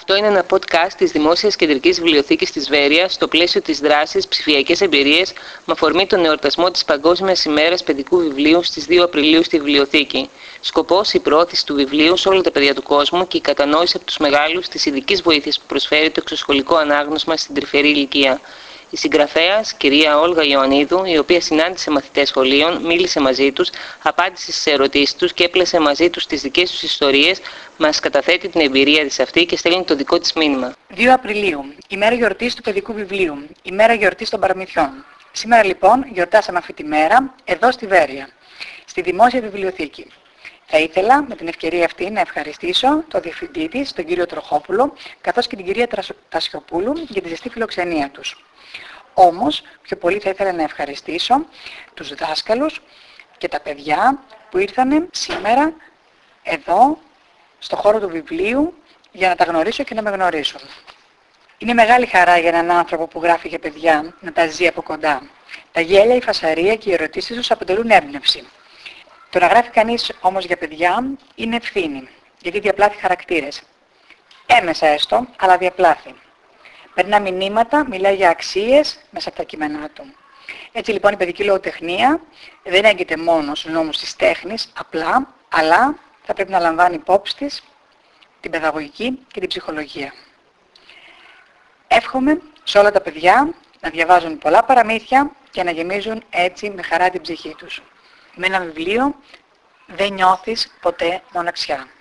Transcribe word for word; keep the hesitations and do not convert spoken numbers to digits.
Αυτό είναι ένα podcast της Δημόσιας Κεντρικής Βιβλιοθήκης της Βέρειας στο πλαίσιο της δράσης Ψηφιακές Εμπειρίες με αφορμή τον εορτασμό της Παγκόσμιας ημέρας παιδικού βιβλίου στις δύο Απριλίου στη Βιβλιοθήκη. Σκοπός η προώθηση του βιβλίου σε όλα τα παιδιά του κόσμου και η κατανόηση από τους μεγάλους της ειδικής βοήθειας που προσφέρει το εξωσχολικό ανάγνωσμα στην τρυφερή ηλικία. Η συγγραφέας, κυρία Όλγα Ιωαννίδου, η οποία συνάντησε μαθητές σχολείων, μίλησε μαζί τους, απάντησε στις ερωτήσεις τους και έπλασε μαζί τους τις δικές τους ιστορίες, μας καταθέτει την εμπειρία της αυτή και στέλνει το δικό της μήνυμα. δύο Απριλίου, ημέρα γιορτής του παιδικού βιβλίου, ημέρα γιορτής των παραμυθιών. Σήμερα λοιπόν γιορτάσαμε αυτή τη μέρα εδώ στη Βέρεια, στη Δημόσια Βιβλιοθήκη. Θα ήθελα με την ευκαιρία αυτή να ευχαριστήσω τον διευθυντή της, τον κύριο Τροχόπουλο, καθώς και την κυρία Τασιοπούλου για τη ζεστή φιλοξενία τους. Όμως, πιο πολύ θα ήθελα να ευχαριστήσω τους δάσκαλους και τα παιδιά που ήρθαν σήμερα εδώ, στο χώρο του βιβλίου, για να τα γνωρίσω και να με γνωρίσουν. Είναι μεγάλη χαρά για έναν άνθρωπο που γράφει για παιδιά να τα ζει από κοντά. Τα γέλια, η φασαρία και οι ερωτήσεις τους αποτελούν έμπνευση. Το να γράφει κανείς όμως για παιδιά είναι ευθύνη, γιατί διαπλάθει χαρακτήρες. Έμεσα έστω, αλλά διαπλάθει. Περνά μηνύματα, μιλάει για αξίες μέσα από τα κείμενά του. Έτσι λοιπόν η παιδική λογοτεχνία δεν έγκυται μόνο στους νόμους της τέχνης, απλά, αλλά θα πρέπει να λαμβάνει υπόψη της την παιδαγωγική και την ψυχολογία. Εύχομαι σε όλα τα παιδιά να διαβάζουν πολλά παραμύθια και να γεμίζουν έτσι με χαρά την ψυχή τους. Με ένα βιβλίο δεν νιώθεις ποτέ μοναξιά.